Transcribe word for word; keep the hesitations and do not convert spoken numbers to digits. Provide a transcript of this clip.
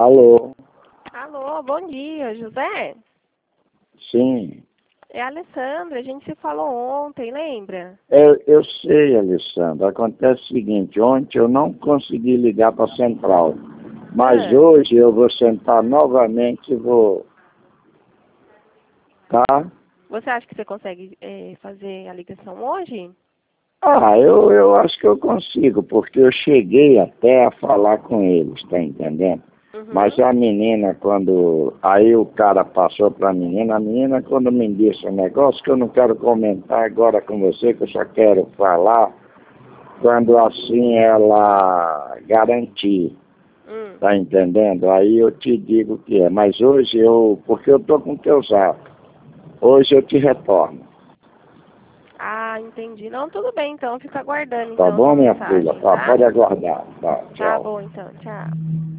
Alô? Alô, bom dia, José? Sim. É a Alessandra, a gente se falou ontem, lembra? Eu, eu sei, Alessandra. Acontece o seguinte, ontem eu não consegui ligar para a central, mas Ah, hoje eu vou sentar novamente e vou... Tá? você acha que você consegue eh, fazer a ligação hoje? Ah, eu, eu acho que eu consigo, porque eu cheguei até a falar com eles, tá entendendo? Mas Uhum. a menina, quando... Aí o cara passou para a menina, a menina quando me disse um negócio que eu não quero comentar agora com você, que eu só quero falar quando assim ela garantir, Hum. tá entendendo? Aí eu te digo o que é. Mas hoje eu... Porque eu tô com teu zap. Hoje eu te retorno. Ah, entendi. Não, tudo bem então, fica aguardando Tá então a sua bom, minha filha? mensagem, Tá, tá? pode aguardar. Tá, Tá tchau. bom então, tchau.